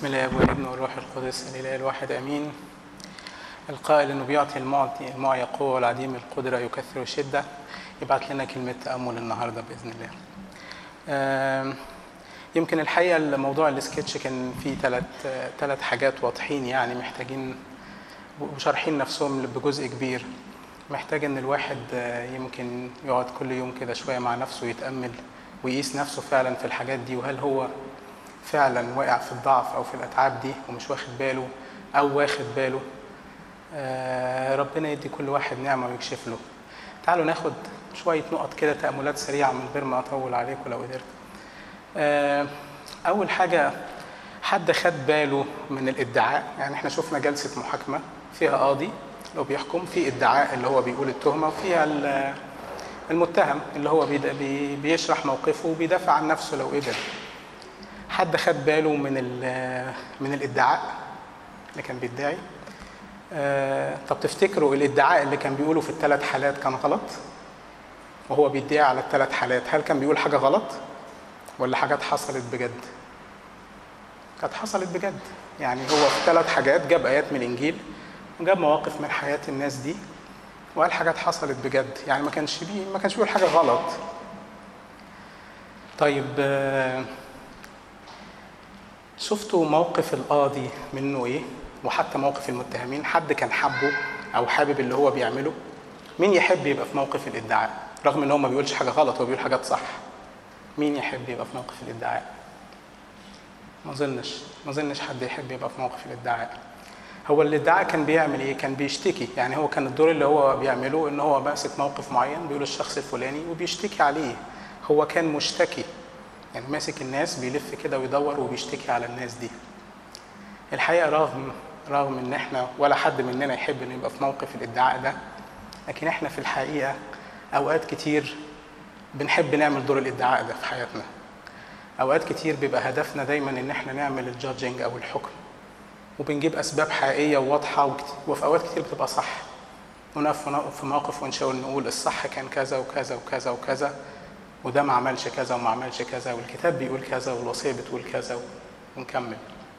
بسم الله والابن والروح القدس الإله الواحد آمين. القائل إنه بيعطي المعي قوة والعديم القدرة يكثر الشدة. يبعت لنا كلمة تأمل النهاردة بإذن الله. يمكن الحقيقة الموضوع السكتش كان فيه ثلاث حاجات واضحين، يعني محتاجين وشارحين نفسهم بجزء كبير. محتاج إن الواحد يمكن يقعد كل يوم كده شوية مع نفسه يتأمل ويقيس نفسه فعلا في الحاجات دي، وهل هو فعلا واقع في الضعف أو في الأتعاب دي ومش واخد باله أو واخد باله. ربنا يدي كل واحد نعمة ويكشف له. تعالوا ناخد شوية نقط كده، تأملات سريعة من غير ما أطول عليكم لو قدرت. أول حاجة، حد خد باله من الادعاء؟ يعني احنا شفنا جلسة محاكمة فيها قاضي لو بيحكم، في ادعاء اللي هو بيقول التهمة، وفيها المتهم اللي هو بيشرح موقفه وبيدافع عن نفسه لو قدر. حد خد باله من الادعاء اللي كان بيدعي؟ طب تفتكروا الادعاء اللي كان بيقوله في الثلاث حالات كان غلط؟ وهو بيدعي على الثلاث حالات، هل كان بيقول حاجة غلط ولا حاجات حصلت بجد؟ كانت حصلت بجد. يعني هو في ثلاث حاجات جاب آيات من الإنجيل وجاب مواقف من حياة الناس دي وقال حاجات حصلت بجد، يعني ما كانش بيقول حاجة غلط. طيب شفتوا موقف القاضي منه ايه؟ وحتى موقف المتهمين، حد كان حبه او حابب اللي هو بيعمله؟ مين يحب يبقى في موقف الادعاء رغم ان هو ما بيقولش حاجه غلط، هو بيقول حاجات صح؟ مين يحب يبقى في موقف الادعاء؟ ما اظنش حد يحب يبقى في موقف الادعاء. هو الادعاء كان بيعمل ايه؟ كان بيشتكي. يعني هو كان الدور اللي هو بيعمله ان هو ماسك موقف معين بيقول الشخص الفلاني وبيشتكي عليه. هو كان مشتكي، يعني ماسك الناس بيلف كده ويدور وبيشتكي على الناس دي. الحقيقة رغم ان احنا ولا حد مننا يحب انه يبقى في موقف الادعاء ده، لكن احنا في الحقيقة اوقات كتير بنحب نعمل دور الادعاء ده في حياتنا. اوقات كتير بيبقى هدفنا دايما ان احنا نعمل الجادجنج او الحكم، وبنجيب اسباب حقيقية وواضحة، وفي اوقات كتير بتبقى صح، ونقف في موقف ونشاور نقول الصح كان كذا وكذا وكذا وكذا، وده ما عملش كذا وما عملش كذا، والكتاب بيقول كذا والوصية بتقول كذا، ونكمل.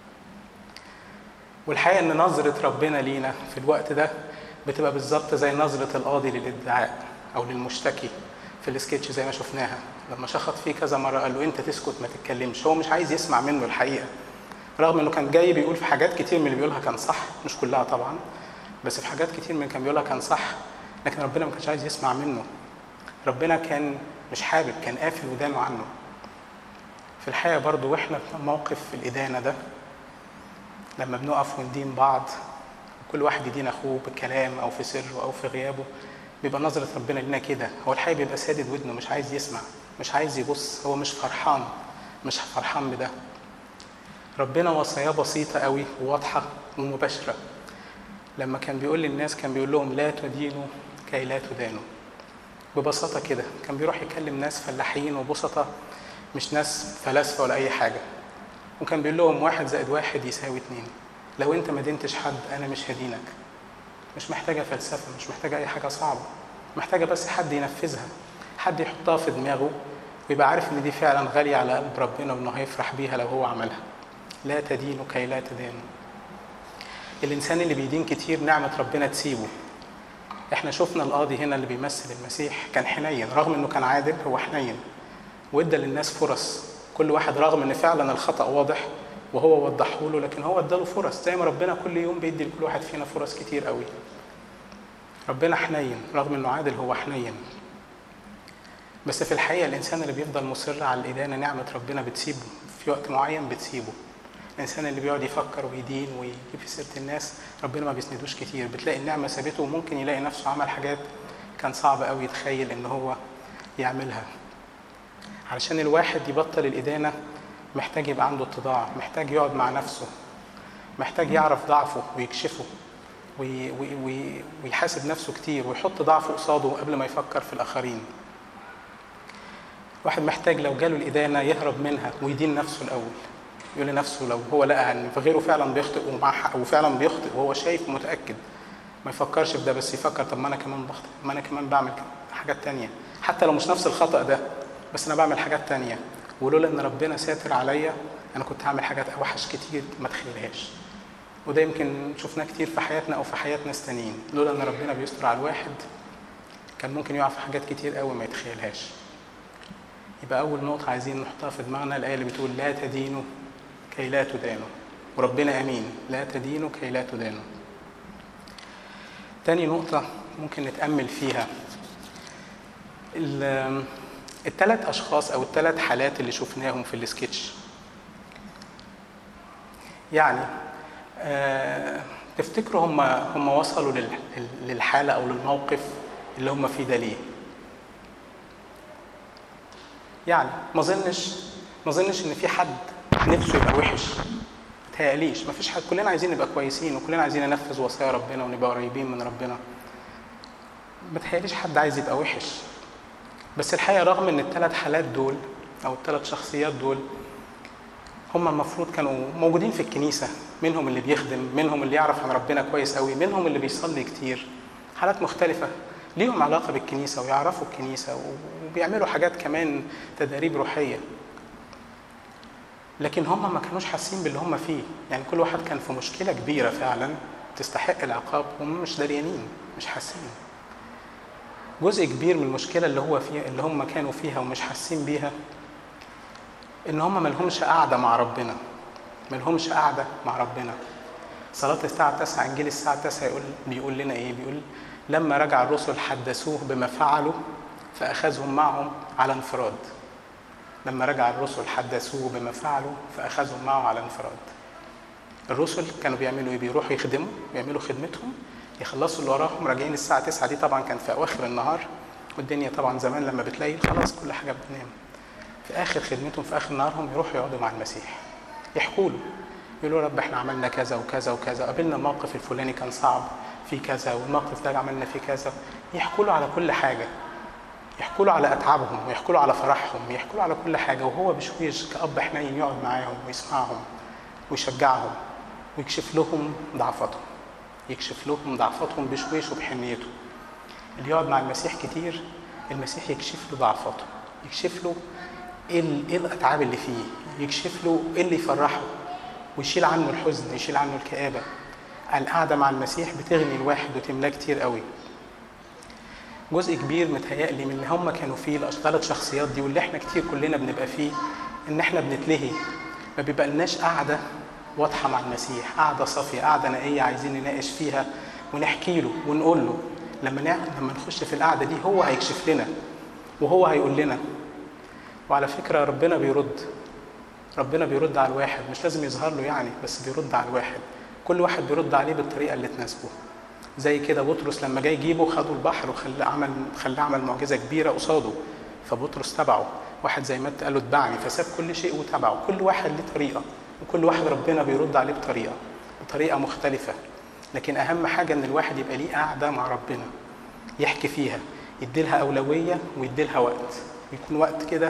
والحقيقة ان نظرة ربنا لينا في الوقت ده بتبقى بالظبط زي نظرة القاضي للادعاء او للمشتكي في السكتش زي ما شفناها، لما شخط فيه كذا مرة قال له انت تسكت ما تتكلمش. هو مش عايز يسمع منه الحقيقة، رغم انه كان جاي بيقول في حاجات كتير من اللي بيقولها كان صح، مش كلها طبعا، بس في حاجات كتير من اللي كان بيقولها كان صح، لكن ربنا ما كانش عايز يسمع منه. ربنا كان مش حابب، كان قافل ودانه عنه. في الحقيقة برضو واحنا في موقف الإدانة ده، لما بنقف وندين بعض وكل واحد يدين أخوه بالكلام أو في سره أو في غيابه، بيبقى نظرة ربنا لنا كده. هو الحقيقة بيبقى سادد ودنه، مش عايز يسمع، مش عايز يبص، هو مش فرحان بده. ربنا وصاياه بسيطة قوي وواضحة ومباشرة. لما كان بيقول للناس كان بيقول لهم لا تدينوا كي لا تدانوا، ببساطة كده. كان بيروح يكلم ناس فلاحين وبسطة، مش ناس فلاسفة ولا أي حاجة، وكان بيقول لهم 1 زائد 1 يساوي 2. لو أنت ما دينتش حد أنا مش هدينك. مش محتاجة فلسفة، مش محتاجة أي حاجة صعبة، محتاجة بس حد ينفذها، حد يحطها في دماغه ويبقى عارف إن دي فعلا غالية على قلب ربنا وإنه هيفرح بيها لو هو عملها. لا تدينوا كي لا تدانوا. الإنسان اللي بيدين كتير نعمة ربنا تسيبه. احنا شفنا القاضي هنا اللي بيمثل المسيح كان حنين، رغم انه كان عادل هو حنين وادى للناس فرص، كل واحد رغم ان فعلا الخطأ واضح وهو وضحه له، لكن هو اداله فرص زي ما ربنا كل يوم بيدي لكل واحد فينا فرص كتير قوي. ربنا حنين، رغم انه عادل هو حنين. بس في الحقيقة الانسان اللي بيفضل مصر على الإدانة نعمة ربنا بتسيبه في وقت معين، بتسيبه. الإنسان اللي بيقعد يفكر ويدين ويجيب في سيرة الناس ربنا ما بيسندوش كتير، بتلاقي النعمة سابته وممكن يلاقي نفسه عمل حاجات كان صعب قوي يتخيل إن هو يعملها. علشان الواحد يبطل الإدانة محتاج يبقى عنده اتضاع، محتاج يقعد مع نفسه، محتاج يعرف ضعفه ويكشفه ويحاسب نفسه كتير ويحط ضعفه قصاده قبل ما يفكر في الآخرين. واحد محتاج لو جاله الإدانة يهرب منها ويدين نفسه الأول، يقول لنفسه لو هو لقى ان غيره فعلا بيخطئ ومعاه حق وفعلا بيخطئ وهو شايف ومتاكد، ما يفكرش في ده، بس يفكر طب ما انا كمان بخطئ، ما انا كمان بعمل حاجات تانية، حتى لو مش نفس الخطأ ده بس انا بعمل حاجات تانية، ولولا ان ربنا ساتر عليا انا كنت هعمل حاجات اوحش كتير ما تخيلهاش. وده يمكن شفناه كتير في حياتنا او في حياة ناس تانيين، لولا ان ربنا بيستر على الواحد كان ممكن يقع في حاجات كتير قوي ما يتخيلهاش. يبقى اول نقطة عايزين نحطها في دماغنا الآية اللي بتقول لا تدينوا كي لا تدانوا، وربنا امين، لا تدينوا كي لا تدانوا. تاني نقطة ممكن نتأمل فيها، الثلاث أشخاص أو الثلاث حالات اللي شفناهم في السكتش. يعني تفتكروا هم وصلوا للحالة أو للموقف اللي هم فيه ده ليه؟ يعني ما ظنش إن في حد نفسه يبقى وحش، متهيأليش، ما فيش حد، كلنا عايزين نبقى كويسين وكلنا عايزين ننفذ وصايا ربنا ونبقى قريبين من ربنا. متهيأليش حد عايز يبقى وحش. بس الحقيقة رغم ان الثلاث حالات دول او الثلاث شخصيات دول هم المفروض كانوا موجودين في الكنيسة، منهم اللي بيخدم، منهم اللي يعرف عن ربنا كويس قوي، منهم اللي بيصلي كتير، حالات مختلفة ليهم علاقة بالكنيسة ويعرفوا الكنيسة وبيعملوا حاجات كمان تدريب روحية، لكن هم ما كانوش حاسين باللي هم فيه. يعني كل واحد كان في مشكلة كبيرة فعلا تستحق العقاب وهم مش دريانين، مش حاسين. جزء كبير من المشكلة اللي هم كانوا فيها ومش حاسين بيها ان هم ملهمش قاعدة مع ربنا، ملهمش قاعدة مع ربنا. صلاة الساعة 9 انجيل الساعة 9 بيقول لنا ايه؟ بيقول لما رجع الرسل حدثوه بما فعلوا فأخذهم معهم على انفراد. لما رجع الرسل حدثوه بما فعلوا فأخذهم معه على انفراد. الرسل كانوا بيعملوا ايه؟ بيروحوا يخدموا، بيعملوا خدمتهم، يخلصوا اللي وراهم، راجعين الساعة 9 دي طبعا كان في أواخر النهار، والدنيا طبعا زمان لما بتلاقي خلاص كل حاجة بتنام. في آخر خدمتهم في آخر نهارهم يروحوا يقعدوا مع المسيح، يحكوا له، يقولوا رب احنا عملنا كذا وكذا وكذا، قابلنا الموقف الفلاني كان صعب في كذا، والموقف ده عملنا فيه كذا. يحكوا له على كل حاجة، يحكوا له على أتعابهم، ويحكوا له على فرحهم، يحكوا له على كل حاجة، وهو بشويش كأب حنين يقعد معاهم ويسمعهم ويشجعهم ويكشف لهم ضعفاتهم، يكشف لهم ضعفاتهم بشويش وبحنيته. اللي يقعد مع المسيح كتير المسيح يكشف له ضعفاته، يكشف له ايه الاتعاب اللي فيه، يكشف له ايه اللي يفرحه ويشيل عنه الحزن، يشيل عنه الكآبة. القعدة مع المسيح بتغني الواحد وتملاه كتير قوي. جزء كبير متهيألي من اللي هم كانوا فيه الثلاث شخصيات دي واللي احنا كتير كلنا بنبقى فيه، ان احنا بنتلهي، ما بيبقى لناش قعدة واضحة مع المسيح، قعدة صافية، قعدة نقية عايزين نناقش فيها ونحكي له ونقول له. لما نخش في القعدة دي هو هيكشف لنا وهو هيقول لنا. وعلى فكرة ربنا بيرد على الواحد، مش لازم يظهر له يعني، بس بيرد على الواحد، كل واحد بيرد عليه بالطريقة اللي تناسبه. زي كده بطرس لما جاي يجيبه خدوا البحر وخلاه عمل معجزة كبيرة قصاده، فبطرس تبعه. واحد زي مات قال له اتبعني، فساب كل شيء وتبعه. كل واحد له طريقة، وكل واحد ربنا بيرد عليه بطريقة مختلفة. لكن أهم حاجة إن الواحد يبقى ليه قاعدة مع ربنا يحكي فيها، يديلها أولوية ويديلها وقت، ويكون وقت كده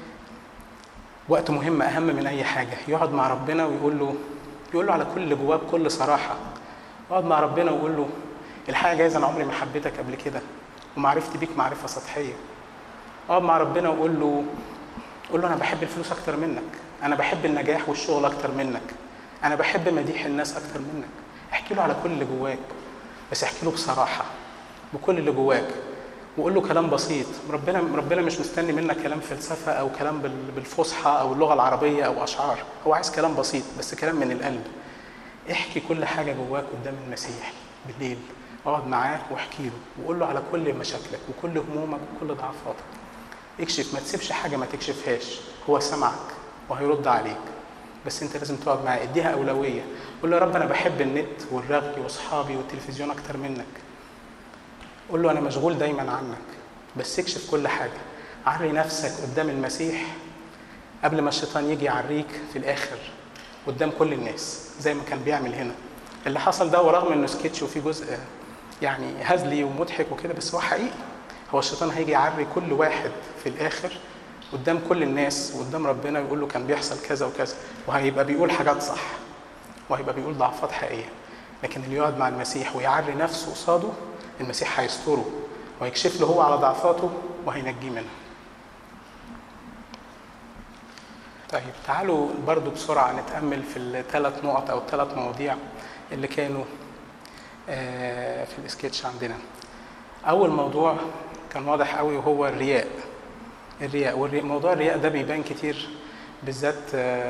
وقت مهم أهم من أي حاجة. يقعد مع ربنا ويقول له على كل اللي جواه بكل صراحة. يقعد مع ربنا ويقول له الحقيقة جايز أنا عمري ما حبيتك قبل كده ومعرفتي بيك معرفة سطحية. يقعد مع ربنا ويقول له أنا بحب الفلوس أكتر منك، أنا بحب النجاح والشغل أكتر منك، أنا بحب مديح الناس أكتر منك. احكي له على كل اللي جواك، بس احكي له بصراحة بكل اللي جواك، وقول له كلام بسيط. ربنا مش مستني منك كلام فلسفة أو كلام بالفصحى أو اللغة العربية أو أشعار، هو عايز كلام بسيط بس كلام من القلب. احكي كل حاجة جواك قدام المسيح بالليل، اقعد معاه واحكي له وقول له على كل مشاكلك وكل همومك وكل ضعفاتك. اكشف، ما تسيبش حاجة ما تكشفهاش، هو سمعك وهيرد عليك، بس انت لازم تقعد معاه، اديها أولوية. قول له يا رب أنا بحب النت والرغي وأصحابي والتلفزيون أكتر منك. قول له أنا مشغول دايما عنك، بس اكشف كل حاجة. عري نفسك قدام المسيح قبل ما الشيطان يجي يعريك في الآخر قدام كل الناس زي ما كان بيعمل هنا. اللي حصل ده ورغم انه سكتش وفيه جزء يعني هزلي ومضحك وكده، بس هو حقيقي. هو الشيطان هيجي يعري كل واحد في الآخر قدام كل الناس وقدام ربنا، يقول له كان بيحصل كذا وكذا، وهيبقى بيقول حاجات صح وهيبقى بيقول ضعفات حقيقية. لكن اللي يقعد مع المسيح ويعري نفسه قصاده المسيح هيستره وهيكشف له هو على ضعفاته وهينجيه منها. طيب تعالوا برضو بسرعة نتأمل في الثلاث نقط أو الثلاث مواضيع اللي كانوا في السكتش عندنا. أول موضوع كان واضح قوي وهو الرياء. موضوع الرياء ده بيبان كتير بالذات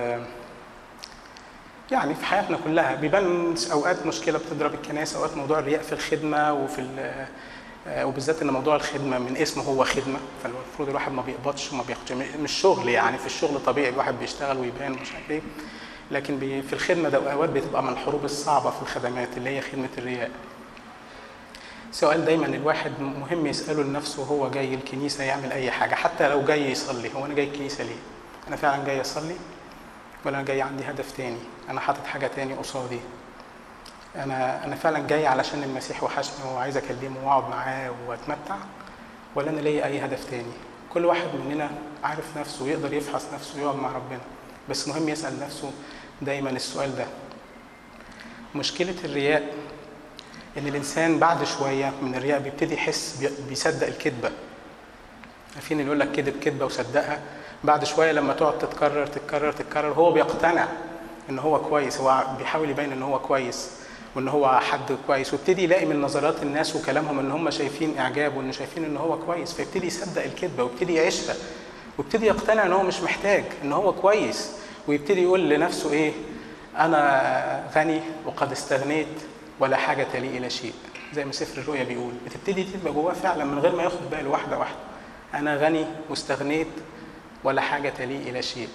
يعني في حياتنا كلها، بيبان أوقات مشكلة بتضرب الكنائس، أوقات موضوع الرياء في الخدمة وبالذات ان موضوع الخدمه من اسمه هو خدمه، فالمفروض الواحد ما بيقبضش وما بياخدش، مش شغل يعني، في الشغل طبيعي الواحد بيشتغل ويبان مش عارف ايه، لكن في الخدمه ده اوقات بتبقى من الحروب الصعبه في الخدمات اللي هي خدمه الرياء. سؤال دايما الواحد مهم يساله لنفسه وهو جاي الكنيسه يعمل اي حاجه، حتى لو جاي يصلي، هو انا جاي الكنيسه ليه؟ انا فعلا جاي اصلي ولا انا جاي عندي هدف تاني؟ انا حاطط حاجه تاني قصادي؟ انا فعلا جاي علشان المسيح وحشني وعايز اكلمه واقعد معاه واتمتع، ولا انا ليا اي هدف تاني؟ كل واحد مننا عارف نفسه ويقدر يفحص نفسه ويقعد مع ربنا، بس مهم يسال نفسه دايما السؤال ده. مشكله الرياء ان الانسان بعد شويه من الرياء بيبتدي يحس بيصدق الكذبه. عارفين اللي يقول لك كذب كذبه وصدقها؟ بعد شويه لما تقعد تتكرر هو بيقتنع ان هو كويس، هو بيحاول يبين ان هو كويس وان هو حد كويس، وابتدي يلاقي من نظرات الناس وكلامهم ان هم شايفين اعجاب وان شايفين ان هو كويس، فيبتدي يصدق الكذبه ويبتدي يعيشها ويبتدي يقتنع ان هو مش محتاج، ان هو كويس، ويبتدي يقول لنفسه ايه؟ انا غني وقد استغنيت ولا حاجه لي الى شيء، زي ما سفر الرؤيا بيقول. بتبتدي تبقى جواه فعلا من غير ما ياخد باله، واحده واحده، انا غني واستغنيت ولا حاجه لي الى شيء.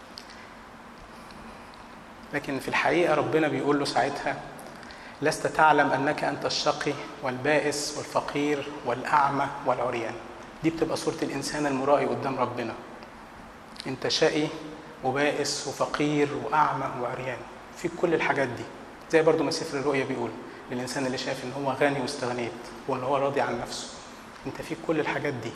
لكن في الحقيقه ربنا بيقول له ساعتها: لست تعلم أنك أنت الشقي والبائس والفقير والأعمى والعريان. دي بتبقى صورة الإنسان المرائي قدام ربنا. أنت شقي وبائس وفقير وأعمى وعريان، في كل الحاجات دي، زي برضو ما سفر الرؤيا بيقول للإنسان اللي شايف إن هو غني واستغنيت وإن هو راضي عن نفسه، أنت في كل الحاجات دي.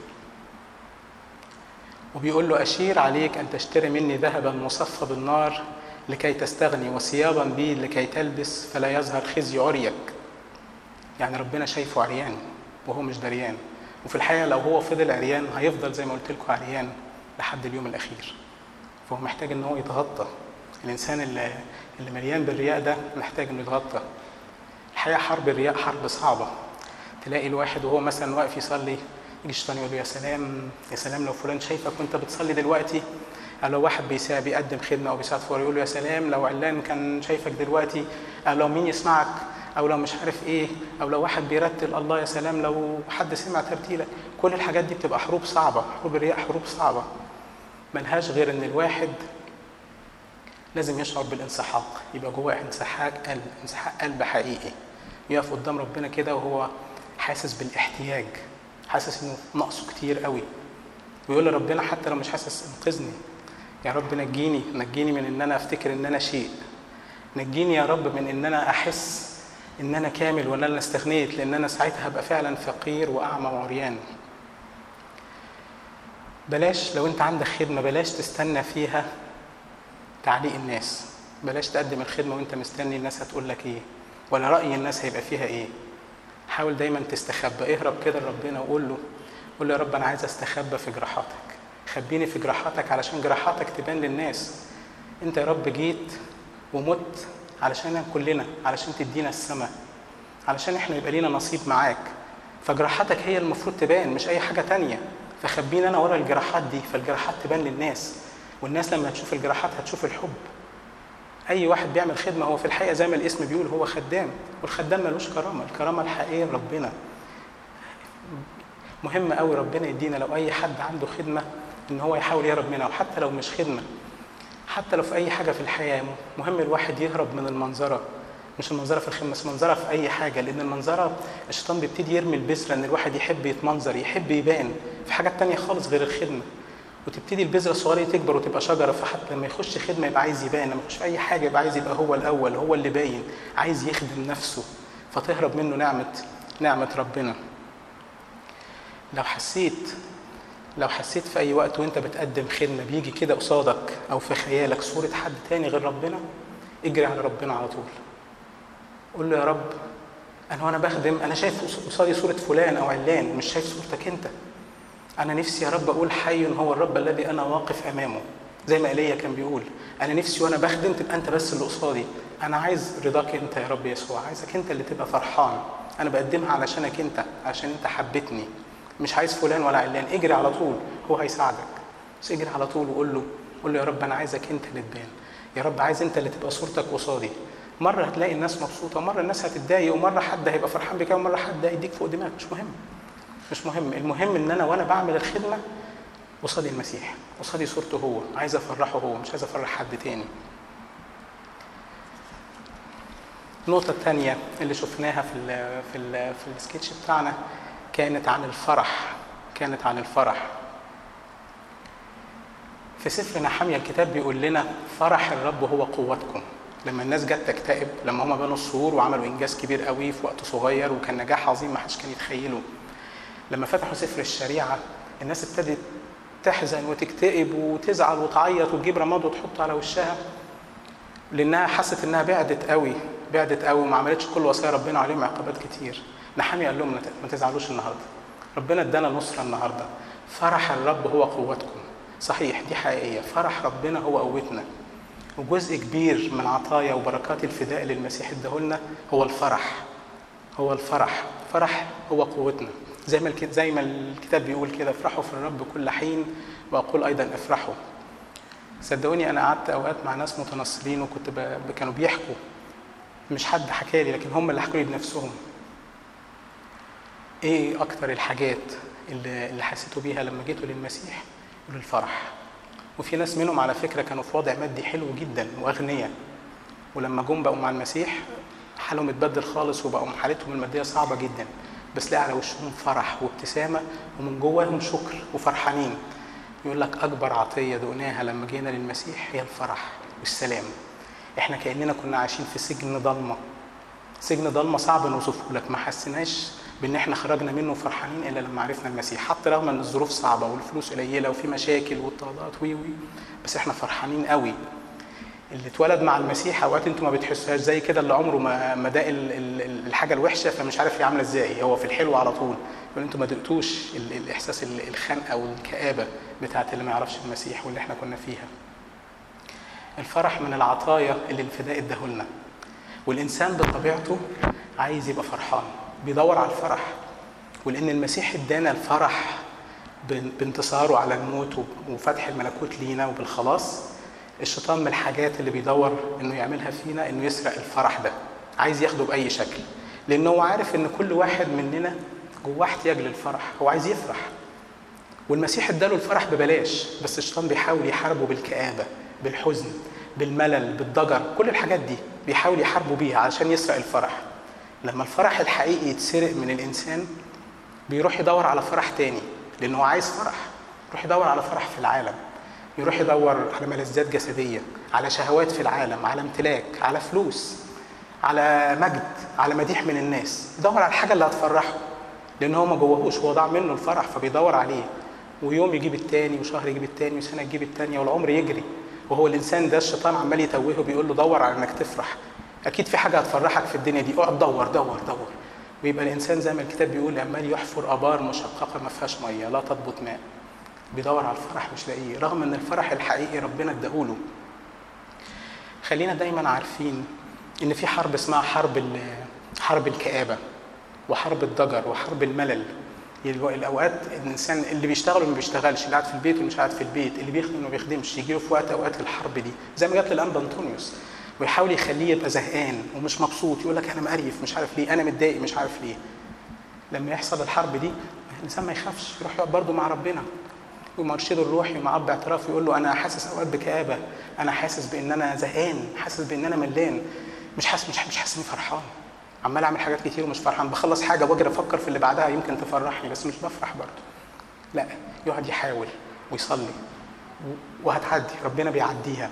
وبيقول له: أشير عليك أن تشتري مني ذهبا مصفى بالنار لكي تستغني، وثيابا بي لكي تلبس، فلا يظهر خزي عريك. يعني ربنا شايفه عريان وهو مش دريان، وفي الحقيقة لو هو فضل عريان هيفضل زي ما قلت لكم عريان لحد اليوم الأخير، فهو محتاج ان هو يتغطى. الإنسان اللي مليان بالرياء ده محتاج انه يتغطى. الحقيقة حرب الرياء حرب صعبة. تلاقي الواحد وهو مثلا واقف يصلي يجي الشيطان يقول له: يا سلام يا سلام لو فلان شايفك وانت بتصلي دلوقتي. لو واحد بيقدم خدمه او بيساعد فور يقول له: يا سلام لو علان كان شايفك دلوقتي، او لو مين يسمعك، او لو مش عارف ايه، او لو واحد بيرتل، الله يا سلام لو حد سمع ترتيلك. كل الحاجات دي بتبقى حروب صعبه، حروب الرياء حروب صعبه ملهاش غير ان الواحد لازم يشعر بالانسحاق، يبقى جواه انسحاق قلب حقيقي، يقف قدام ربنا كده وهو حاسس بالاحتياج، حاسس انه ناقصه كتير قوي، ويقول لربنا حتى لو مش حاسس: انقذني يا رب، نجيني من ان انا افتكر ان انا شيء، نجيني يا رب من ان انا احس ان انا كامل وان انا استغنيت، لان انا ساعتها هبقى فعلا فقير واعمى وعريان. بلاش لو انت عندك خدمه بلاش تستنى فيها تعليق الناس، بلاش تقدم الخدمه وانت مستني الناس هتقول لك ايه ولا راي الناس هيبقى فيها ايه. حاول دايما تستخبى، اهرب كده لربنا وقول له يا رب انا عايز استخبى في جراحاتك، خبيني في جراحاتك علشان جراحاتك تبان للناس. انت يا رب جيت ومت علشان كلنا، علشان تدينا السماء، علشان احنا يبقى لينا نصيب معاك، فجراحاتك هي المفروض تبان مش اي حاجه تانية، فخبينا انا ورا الجراحات دي، فالجراحات تبان للناس، والناس لما هتشوف الجراحات هتشوف الحب. اي واحد بيعمل خدمه هو في الحقيقه زي ما الاسم بيقول هو خدام، والخدام ملوش كرامه، الكرامه الحقيقيه ربنا. مهم قوي ربنا يدينا لو اي حد عنده خدمه ان هو يحاول يهرب منها، وحتى لو مش خدمه، حتى لو في اي حاجه في الحياه، مهم الواحد يهرب من المنظره، مش المنظره في الخدمه بس منظره في اي حاجه، لان المنظره الشيطان بيبتدي يرمي البذره ان الواحد يحب يتمنظر، يحب يبان في حاجات تانية خالص غير الخدمه، وتبتدي البذره الصغيره تكبر وتبقى شجره، فحتى لما يخش خدمه يبقى عايز يبان، لما يخش في اي حاجه يبقى عايز يبقى هو الاول، هو اللي باين، عايز يخدم نفسه، فتهرب منه نعمه ربنا. لو حسيت في اي وقت وانت بتقدم خدمه بيجي كده قصادك او في خيالك صوره حد تاني غير ربنا، اجري على ربنا على طول، قول له: يا رب انا بخدم، انا شايف قصادي صوره فلان او علان، مش شايف صورتك انت. انا نفسي يا رب اقول: حي هو الرب الذي انا واقف امامه، زي ما ايليا كان بيقول انا نفسي وانا بخدم تبقى انت بس اللي قصادي، انا عايز رضاك انت يا رب يسوع، عايزك انت اللي تبقى فرحان، انا بقدمها علشانك انت، عشان انت حبيتني، مش عايز فلان ولا علان. اجري على طول، هو هيساعدك، بس اجري على طول وقول له يا رب انا عايزك انت اللي تبان، يا رب عايز انت اللي تبقى صورتك قصادي. مره هتلاقي الناس مبسوطه، مره الناس هتتضايق، ومره حد هيبقى فرحان بك، ومره حد هيديك فوق دماغك، مش مهم. المهم ان انا وانا بعمل الخدمه قصادي المسيح، قصادي صورته هو، عايز افرحه هو، مش عايز افرح حد تاني. النقطة الثانية اللي شفناها في السكتش بتاعنا كانت عن الفرح. في سفر نحميا الكتاب بيقول لنا فرح الرب هو قوتكم. لما الناس جت تكتئب، لما هم بنوا السور وعملوا انجاز كبير قوي في وقت صغير وكان نجاح عظيم ما حدش كان يتخيله، لما فتحوا سفر الشريعة الناس ابتدت تحزن وتكتئب وتزعل وتعيط وتجيب رماد وتحط على وشها، لانها حست انها بعدت قوي وما عملتش كل وصايا ربنا، عليهم عقوبات كتير. نحميا قال لهم ما تزعلوش النهارده، ربنا ادانا نصره النهارده، فرح الرب هو قوتكم. صحيح دي حقيقيه، فرح ربنا هو قوتنا، وجزء كبير من عطايا وبركات الفداء اللي المسيح اداهولنا هو الفرح. فرح هو قوتنا، زي ما الكتاب بيقول كده افرحوا في الرب كل حين واقول ايضا افرحوا. صدقوني انا قعدت اوقات مع ناس متنصرين وكنت كانوا بيحكوا، مش حد حكى لي لكن هم اللي حكوا لي بنفسهم، ايه اكتر الحاجات اللي حسيتوا بيها لما جيتوا للمسيح؟ يقولوا الفرح. وفي ناس منهم على فكره كانوا في وضع مادي حلو جدا واغنياء، ولما جم بقوا مع المسيح حالهم اتبدل خالص وبقوا حالتهم الماديه صعبه جدا، بس لا على وشهم فرح وابتسامه ومن جواهم شكر وفرحانين. يقول لك اكبر عطيه دقناها لما جينا للمسيح هي الفرح والسلام. احنا كاننا كنا عايشين في سجن ضلمه صعب نوصفه لك، ما حسيناش بان احنا خرجنا منه فرحانين الا لما عرفنا المسيح، حتى رغم ان الظروف صعبه والفلوس قليله وفي مشاكل واضطهادات بس احنا فرحانين قوي. اللي اتولد مع المسيح اوقات انتوا ما بتحسوهاش، زي كده اللي عمره ما داق الحاجه الوحشه فمش عارف هي عامله ازاي، هو في الحلو على طول. يقول انتوا ما دقتوش الاحساس الخنقه والكآبه بتاعت اللي ما يعرفش المسيح واللي احنا كنا فيها. الفرح من العطايا اللي الفداء اداهولنا، والانسان بطبيعته عايز يبقى فرحان، بيدور على الفرح. ولان المسيح ادانا الفرح بانتصاره على الموت وفتح الملكوت لينا وبالخلاص، الشيطان من الحاجات اللي بيدور انه يعملها فينا انه يسرق الفرح ده، عايز ياخده باي شكل، لانه هو عارف ان كل واحد مننا جواه احتياج للفرح، هو عايز يفرح. والمسيح اداله الفرح ببلاش، بس الشيطان بيحاول يحاربه بالكآبة، بالحزن، بالملل، بالضجر، كل الحاجات دي بيحاول يحاربه بيها علشان يسرق الفرح. لما الفرح الحقيقي يتسرق من الانسان بيروح يدور على فرح تاني، لانه هو عايز فرح، يروح يدور على فرح في العالم، يروح يدور على ملذات جسديه، على شهوات في العالم، على امتلاك، على فلوس، على مجد، على مديح من الناس، يدور على الحاجه اللي هتفرحه، لان هو ما جواهوش، هو ضاع منه الفرح فبيدور عليه، ويوم يجيب التاني وشهر يجيب التاني وسنه يجيب التانيه والعمر يجري، وهو الانسان ده الشيطان عمال يتوهه بيقول له دور على انك تفرح، اكيد في حاجه هتفرحك في الدنيا دي، اقعد دور دور دور. ويبقى الانسان زي ما الكتاب بيقول عمال يحفر ابار مشققه ما فيهاش ميه لا تضبط ماء، بيدور على الفرح مش لاقيه، رغم ان الفرح الحقيقي ربنا اداهوله. خلينا دايما عارفين ان في حرب اسمها حرب الكآبه وحرب الضجر وحرب الملل. الاوقات الانسان اللي بيشتغل وما بيشتغلش، اللي قاعد في البيت ومش قاعد في البيت، اللي بيخدم وما بيخدمش، يجي له في اوقات الحرب دي زي ما جت للانبا انطونيوس، ويحاول يخليه يبقى زهقان ومش مبسوط، يقول لك انا مقريف مش عارف ليه، انا متضايق مش عارف ليه. لما يحصل الحرب دي الانسان ما يخافش، يروح يقعد برضه مع ربنا ومرشده الروحي مع اب اعتراف، يقول له انا حاسس اوقات بكآبه، انا حاسس بان انا زهقان، حاسس بان انا ملان، مش حاسس اني فرحان، عمال اعمل حاجات كتير ومش فرحان، بخلص حاجه واجي افكر في اللي بعدها يمكن تفرحني بس مش بفرح برضه. لا، يقعد يحاول ويصلي وهتعدي، ربنا بيعديها.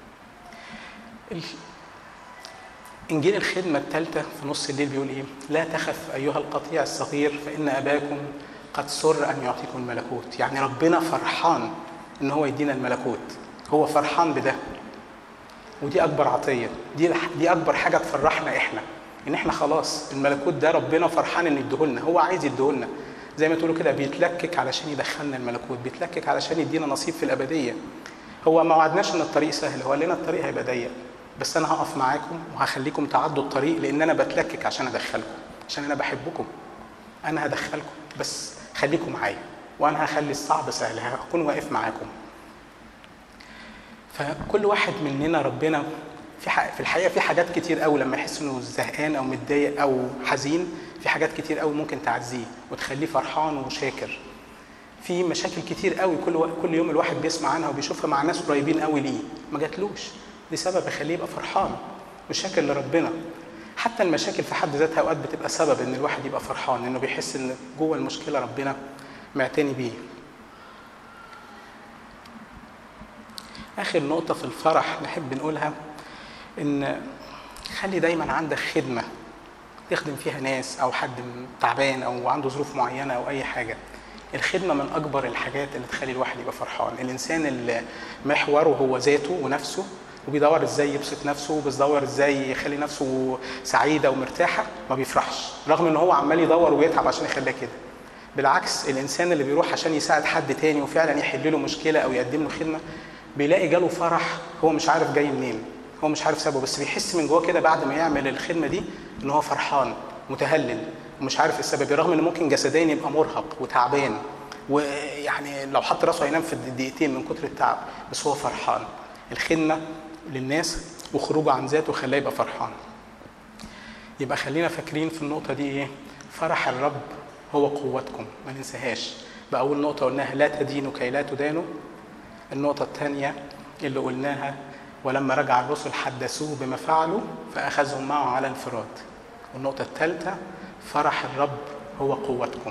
انجيل الخدمه الثالثه في نص الليل بيقول ايه؟ لا تخف ايها القطيع الصغير فان اباكم قد سر ان يعطيكم الملكوت. يعني ربنا فرحان ان هو يدينا الملكوت، هو فرحان بده، ودي اكبر عطيه، دي اكبر حاجه تفرحنا احنا، ان احنا خلاص الملكوت ده ربنا فرحان ان يديهولنا، هو عايز يديهولنا، زي ما تقولوا كده بيتلكك علشان يدخلنا الملكوت، بيتلكك علشان يدينا نصيب في الابديه. هو ما وعدناش ان الطريق سهل، هو قال لنا الطريق هيبقى ضيق، بس انا هقف معاكم وهخليكم تعدوا الطريق، لان انا بتلكك عشان ادخلكم، عشان انا بحبكم. انا هدخلكم بس خليكم معايا، وانا هخلي الصعب سهل، هكون واقف معاكم. فكل واحد مننا ربنا في الحقيقه في حاجات كتير قوي لما يحس انه زهقان او متضايق او حزين، في حاجات كتير قوي ممكن تعزيه وتخليه فرحان وشاكر. في مشاكل كتير قوي كل يوم الواحد بيسمع عنها وبيشوفها مع ناس قريبين قوي ليه ما جاتلوش، دي سبب يخليه يبقى فرحان وشاكر لربنا. حتى المشاكل في حد ذاتها اوقات بتبقى سبب ان الواحد يبقى فرحان، انه بيحس ان جوه المشكله ربنا معتني بيه. اخر نقطه في الفرح نحب نقولها، ان خلي دايما عندك خدمه تخدم فيها ناس، او حد تعبان او عنده ظروف معينه او اي حاجه. الخدمه من اكبر الحاجات اللي تخلي الواحد يبقى فرحان. الانسان اللي محوره هو ذاته ونفسه، وبيدور ازاي يبسط نفسه، وبيدور ازاي يخلي نفسه سعيده ومرتاحه، ما بيفرحش، رغم ان هو عمال يدور ويتعب عشان يخليها كده. بالعكس، الانسان اللي بيروح عشان يساعد حد تاني وفعلا يحل له مشكله او يقدم له خدمه، بيلاقي جاله فرح هو مش عارف جاي منين، هو مش عارف سببه، بس بيحس من جوه كده بعد ما يعمل الخدمه دي ان هو فرحان متهلل ومش عارف السبب، رغم ان ممكن جسديا يبقى مرهق وتعبان، ويعني لو حط راسه هينام في الدقيقتين من كتر التعب، بس هو فرحان. الخدمه للناس وخروجه عن ذاته خلاه يبقى فرحان. يبقى خلينا فاكرين في النقطه دي ايه؟ فرح الرب هو قوتكم، ما ننساهاش. بأول نقطه قلناها لا تدينوا كي لا تدانوا. النقطه الثانيه اللي قلناها، ولما رجع الرسل حدثوه بما فعلوا فأخذهم معه على انفراد. والنقطة الثالثة فرح الرب هو قوتكم.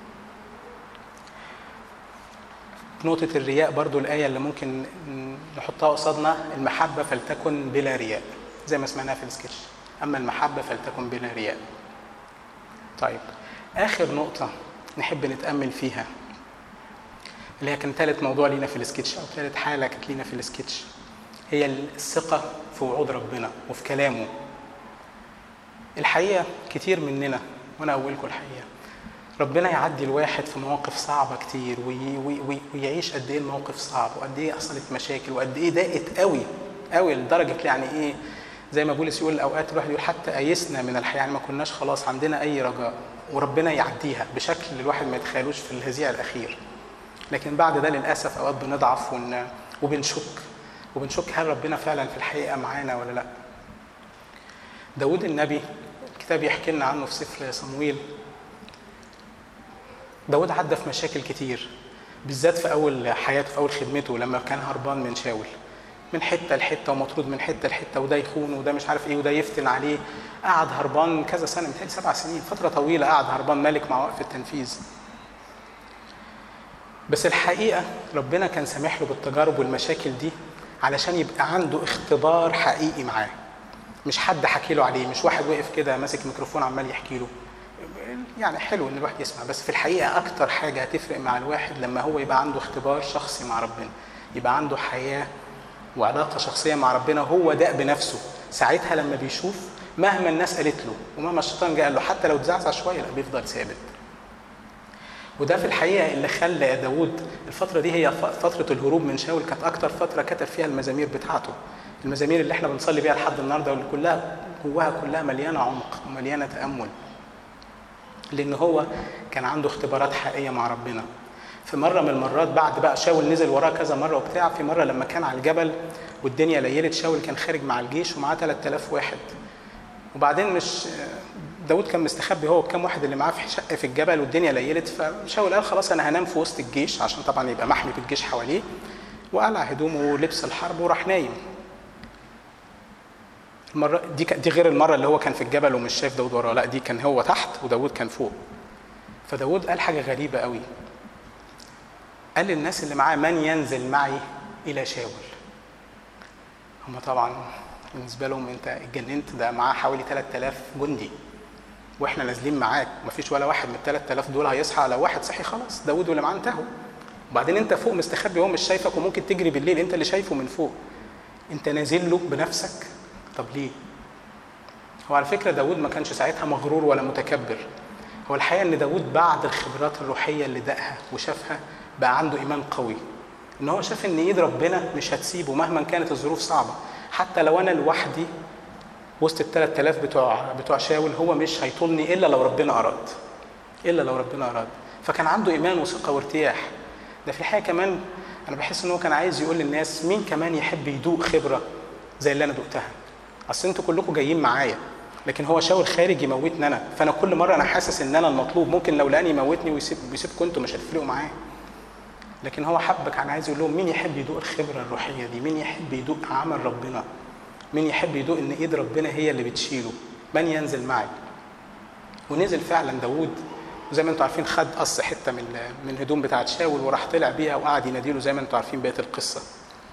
نقطة الرياء برضو الآية اللي ممكن نحطها قصادنا، المحبة فلتكن بلا رياء، زي ما سمعناها في السكتش، أما المحبة فلتكن بلا رياء. طيب، آخر نقطة نحب نتأمل فيها، اللي هي كان ثالث موضوع لينا في السكتش، أو ثالث حالة كانت لينا في السكتش، هي الثقة في وعود ربنا وفي كلامه. الحقيقة كتير مننا، وأنا أولكم الحقيقة، ربنا يعدي الواحد في مواقف صعبة كتير، ويعيش قد إيه الموقف صعب، وقد إيه حصلت مشاكل، وقد إيه ضاقت قوي قوي لدرجة يعني إيه، زي ما بولس يقول أوقات الواحد يقول حتى أيسنا من الحياة، يعني ما كناش خلاص عندنا أي رجاء، وربنا يعديها بشكل الواحد ما يتخيلوش في الهزيع الأخير. لكن بعد ده للأسف أوقات بنضعف وبنشك هل ربنا فعلا في الحقيقة معانا ولا لا. داود النبي الكتاب يحكي لنا عنه في سفر صمويل. داود عدى في مشاكل كتير، بالذات في أول حياته، في أول خدمته، لما كان هربان من شاول من حتة لحتة، ومطرود من حتة لحتة، وده يخون وده مش عارف إيه وده يفتن عليه. قعد هربان كذا سنة، متهيألي 7 سنين، فترة طويلة قعد هربان، ملك مع وقف التنفيذ. بس الحقيقة ربنا كان سامح له بالتجارب والمشاكل دي علشان يبقى عنده اختبار حقيقي معاه، مش حد حكي له عليه، مش واحد وقف كده ماسك ميكروفون عمال يحكي له. يعني حلو ان الواحد يسمع، بس في الحقيقه اكتر حاجه هتفرق مع الواحد لما هو يبقى عنده اختبار شخصي مع ربنا، يبقى عنده حياه وعلاقه شخصيه مع ربنا، هو داق بنفسه. ساعتها لما بيشوف مهما الناس قالت له ومهما الشيطان جه قال له، حتى لو اتزعزع شويه، لا بيفضل ثابت. وده في الحقيقه اللي خلى داود الفتره دي هي فتره الهروب من شاول، كانت اكتر فتره كتب فيها المزامير بتاعته، المزامير اللي احنا بنصلي بيها لحد النهارده، واللي كلها مليانه عمق ومليانه تامل، لان هو كان عنده اختبارات حقيقيه مع ربنا. في مره من المرات بعد بقى شاول نزل وراه كذا مره وبتاع، في مره لما كان على الجبل والدنيا ليلت، شاول كان خارج مع الجيش ومعاه 3000 واحد، وبعدين مش داود كان مستخبي هو وكام واحد اللي معاه في شقه في الجبل، والدنيا ليلت، فشاول قال خلاص انا هنام في وسط الجيش عشان طبعا يبقى محمي بالجيش حواليه، وقلع هدومه ولبس الحرب وراح نايم. المره دي غير المره اللي هو كان في الجبل ومش شايف داود وراه، لا دي كان هو تحت وداود كان فوق. فداود قال حاجه غريبه قوي، قال للناس اللي معاه من ينزل معي الى شاول. هم طبعا بالنسبه لهم انت اتجننت، ده معاه حوالي 3000 جندي واحنا نازلين معاك، مفيش ولا واحد من 3000 دول هيصحى، لو واحد صحي خلاص داود واللي معاه انتهوا، وبعدين انت فوق مستخبي وهو مش شايفك، وممكن تجري بالليل، انت اللي شايفه من فوق، انت نازل له بنفسك. طب ليه؟ هو على فكره داود ما كانش ساعتها مغرور ولا متكبر، هو الحقيقه ان داود بعد الخبرات الروحيه اللي دقها وشافها بقى عنده ايمان قوي، ان هو شاف ان ايد ربنا مش هتسيبه مهما كانت الظروف صعبه. حتى لو انا لوحدي وسط ال3000 بتوع شاول، هو مش هيطولني الا لو ربنا اراد، الا لو ربنا اراد. فكان عنده ايمان وثقه وارتياح. ده في الحقيقه كمان انا بحس ان هو كان عايز يقول للناس مين كمان يحب يدوق خبره زي اللي انا دقتها. اصل انتوا كلكم جايين معايا، لكن هو شاول خارج يموتني انا، فانا كل مره انا حاسس ان انا المطلوب. ممكن لو لقاني يموتني ويسيبكم انتوا مش هتفرقوا معايا، لكن هو حبك. كان عايز يقول لهم مين يحب يدوق الخبره الروحيه دي، مين يحب يدوق عمل ربنا، مين يحب يدوق ان ايد ربنا هي اللي بتشيله، من ينزل معي. ونزل فعلا داوود، وزي ما انتم عارفين خد قص حته من الهدوم بتاعت شاول وراح طلع بيها وقعد يناديله زي ما انتم عارفين بقيه القصه.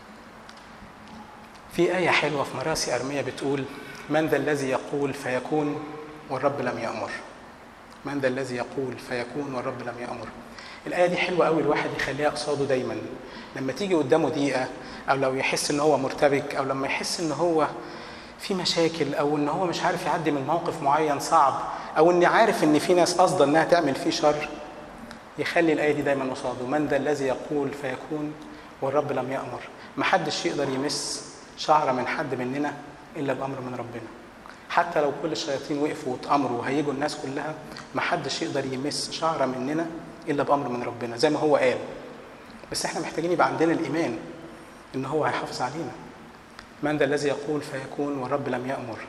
في آية حلوة في مراسي أرميا بتقول من ذا الذي يقول فيكون والرب لم يأمر. من ذا الذي يقول فيكون والرب لم يأمر. الآية دي حلوة قوي، الواحد يخليها قصاده دايما لما تيجي قدامه ضيقة، أو لو يحس إن هو مرتبك، أو لما يحس إن هو في مشاكل، أو إن هو مش عارف يعدي من موقف معين صعب، أو إن عارف إن في ناس قصده إنها تعمل فيه شر. يخلي الآية دي دايما قصاده، من ذا الذي يقول فيكون والرب لم يأمر. محدش يقدر يمس شعرة من حد مننا إلا بأمر من ربنا. حتى لو كل الشياطين وقفوا واتأمروا وهيجوا الناس كلها، محدش يقدر يمس شعرة مننا إلا بأمر من ربنا زي ما هو قال. بس احنا محتاجين يبقى عندنا الإيمان إن هو هيحافظ علينا. من ذا الذي يقول فيكون والرب لم يأمر.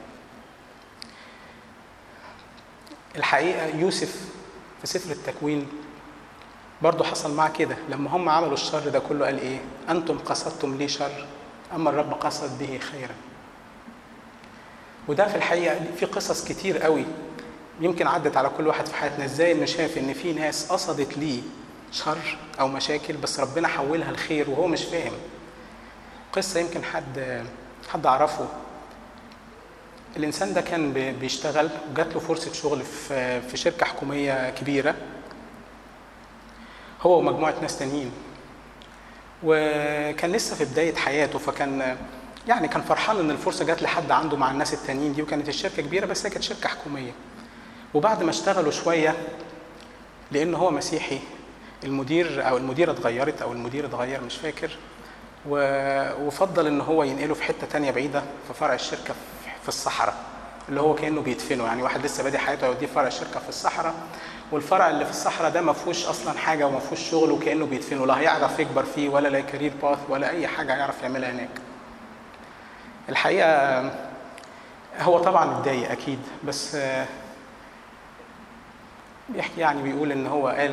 الحقيقة يوسف في سفر التكوين برضو حصل معه كده، لما هم عملوا الشر ده كله قال إيه؟ أنتم قصدتم لي شر أما الرب قصد به خيرا. وده في الحقيقة في قصص كتير قوي يمكن عدت على كل واحد في حياتنا، ازاي انه شاف ان في ناس قصدت ليه شر او مشاكل بس ربنا حولها لخير وهو مش فاهم. قصة يمكن حد عرفه. الانسان ده كان بيشتغل وجات له فرصة شغل في شركة حكومية كبيرة، هو ومجموعة ناس تانيين، وكان لسه في بداية حياته، فكان يعني كان فرحان ان الفرصة جات لحد عنده مع الناس التانيين دي، وكانت الشركة كبيرة بس هي كانت شركة حكومية. وبعد ما اشتغلوا شوية، لأن هو مسيحي، المديرة اتغيرت أو المدير اتغير مش فاكر، وفضل ان هو ينقله في حتة تانية بعيدة في فرع الشركة في الصحراء، اللي هو كأنه بيدفنه. يعني واحد لسه بادئ حياته يوديه فرع الشركة في الصحراء، والفرع اللي في الصحراء ده ما فيهوش اصلا حاجة وما فيهوش شغل، وكأنه بيدفنه، لا هيعرف يكبر فيه ولا لا كارير باث ولا اي حاجة يعرف يعملها هناك. الحقيقة هو طبعا اتضايق اكيد، بس بيحكي يعني بيقول ان هو قال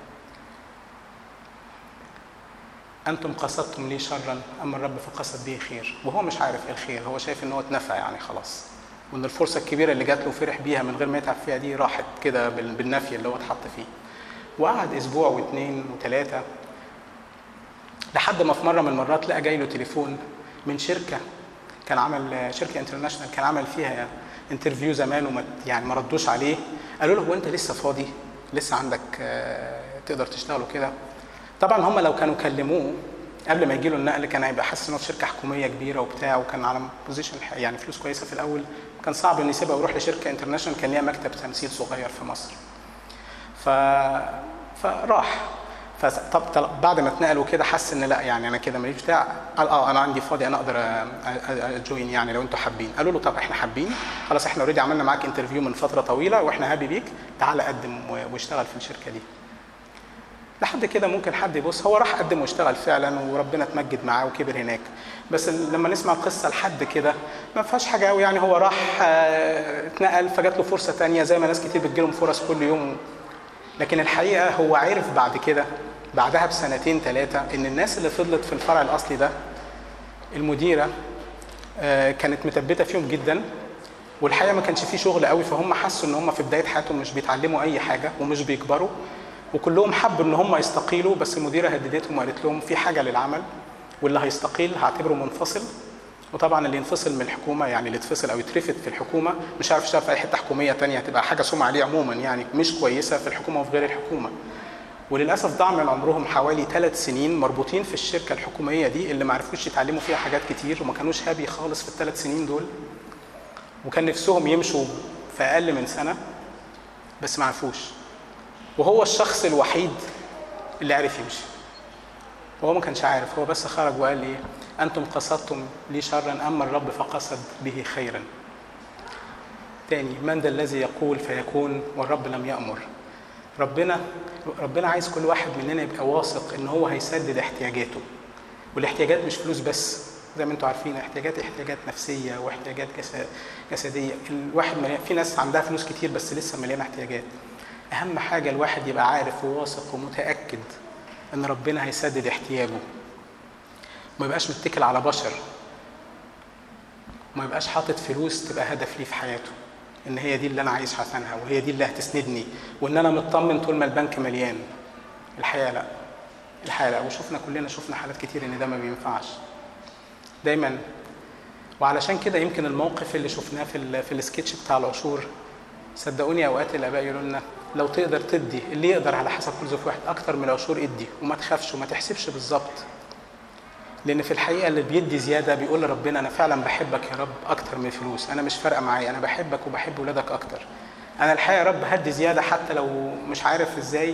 أنتم قصدتم لي شرا أما الرب فقصد به خير. وهو مش عارف إيه الخير، هو شايف إن هو اتنفع يعني خلاص، وإن الفرصة الكبيرة اللي جات له فرح بيها من غير ما يتعب فيها دي راحت كده بالنفي اللي هو اتحط فيه. وقعد أسبوع واثنين وثلاثة لحد ما في مرة من المرات لقى جاي له تليفون من شركة كان عمل، شركة انترناشنال كان عمل فيها انترفيو زمان وما يعني ما ردوش عليه. قالوا له هو أنت لسه فاضي؟ لسه عندك تقدر تشتغلوا كده؟ طبعا هم لو كانوا كلموه قبل ما يجي له النقل كان هيبقى حاسس انه في شركه حكوميه كبيره وبتاع، وكان على بوزيشن يعني فلوس كويسه في الاول، كان صعب انه يسيبها ويروح لشركه انترناشونال كان ليها مكتب تمثيل صغير في مصر. فراح. طب بعد ما اتنقل وكده حس ان لا يعني انا كده ماليش بتاع، قال انا عندي فاضي انا اقدر اجوين يعني لو انتوا حابين. قالوا له طب احنا حابين، خلاص احنا اوريدي عملنا معاك انترفيو من فتره طويله واحنا هابي بيك، تعال قدم واشتغل في الشركه دي. لحد كده ممكن حد يبص، هو راح قدم واشتغل فعلا وربنا اتمجد معاه وكبر هناك. بس لما نسمع القصه لحد كده ما فيهاش حاجه قوي يعني، هو راح اتنقل فجات له فرصه تانية زي ما ناس كتير بتجيلهم فرص كل يوم. لكن الحقيقه هو عرف بعد كده بعدها بسنتين ثلاثه ان الناس اللي فضلت في الفرع الاصلي ده المديره كانت متبته فيهم جدا، والحقيقه ما كانش فيه شغل قوي، فهم حسوا ان هم في بدايه حياتهم مش بيتعلموا اي حاجه ومش بيكبروا، وكلهم حبوا ان هم يستقيلوا. بس المديره هددتهم وقالت لهم في حاجه للعمل، واللي هيستقيل هعتبره منفصل. وطبعا اللي ينفصل من الحكومه يعني اللي يتفصل او يترفد في الحكومه مش عارف يشتغل في اي حته حكوميه ثانيه، هتبقى حاجه سمعه عليه عموما يعني مش كويسه في الحكومه وفي غير الحكومه. وللاسف ضاع من عمرهم حوالي 3 سنين مربوطين في الشركه الحكوميه دي اللي ما عرفوش يتعلموا فيها حاجات كتير، وما كانوش هابي خالص في ال3 سنين دول، وكان نفسهم يمشوا في اقل من سنه بس ما عرفوش. وهو الشخص الوحيد اللي عرف يمشي. هو ما كانش عارف، هو بس خرج وقال ايه؟ انتم قصدتم لي شرا اما الرب فقصد به خيرا. تاني، من ذا الذي يقول فيكون والرب لم يأمر. ربنا عايز كل واحد مننا يبقى واثق ان هو هيسدد احتياجاته. والاحتياجات مش فلوس بس، زي ما انتم عارفين، احتياجات نفسيه واحتياجات جسديه. الواحد في ناس عندها فلوس كتير بس لسه مليانه احتياجات. اهم حاجه الواحد يبقى عارف وواثق ومتاكد ان ربنا هيسدد احتياجه، ما يبقاش متكل على بشر، ما يبقاش حاطط فلوس تبقى هدف ليه في حياته، ان هي دي اللي انا عايش عشانها وهي دي اللي هتسندني وان انا مطمن طول ما البنك مليان. الحقيقه لا. كلنا شفنا حالات كتير ان ده ما بينفعش دايما. وعلشان كده يمكن الموقف اللي شفناه في السكتش بتاع العشور، صدقوني اوقات الاباء يقولوا لنا لو تقدر تدي اللي يقدر على حسب كل ظروف واحد اكتر من العشور ادي، وما تخافش وما تحسبش بالظبط. لان في الحقيقه اللي بيدي زياده بيقول لربنا انا فعلا بحبك يا رب اكتر من الفلوس، انا مش فارقه معايا، انا بحبك وبحب ولادك اكتر. انا الحقيقه يا رب هدي زياده حتى لو مش عارف ازاي،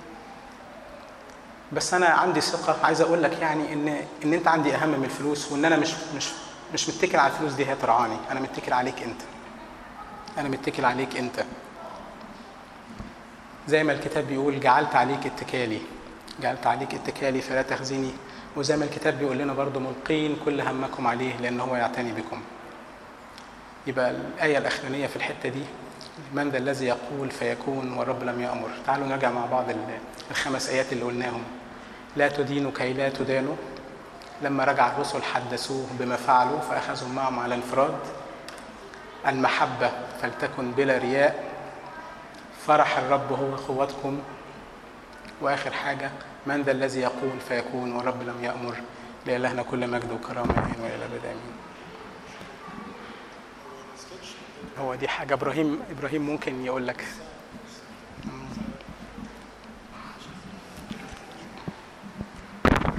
بس انا عندي ثقه. عايز اقول لك يعني ان انت عندي اهم من الفلوس، وان انا مش متكل على الفلوس دي هي ترعاني، انا متكل عليك انت. زي ما الكتاب بيقول جعلت عليك اتكالي فلا تخزني. وزي ما الكتاب بيقول لنا برضو ملقين كل همكم عليه لأنه هو يعتني بكم. يبقى الآية الأخرانية في الحتة دي، من ذا الذي يقول فيكون والرب لم يأمر. تعالوا نرجع مع بعض الخمس آيات اللي قلناهم. لا تدينوا كي لا تدانوا. لما رجع الرسل حدثوه بما فعلوا فأخذوا معهم على انفراد. المحبة فلتكن بلا رياء. فرح الرب هو قوتكم. وآخر حاجة، من ذا الذي يقول فيكون والرب لم يأمر. لإلهنا كل مجد وكرامة الآن وإلى الأبد آمين. هو دي حاجة إبراهيم ممكن يقول لك.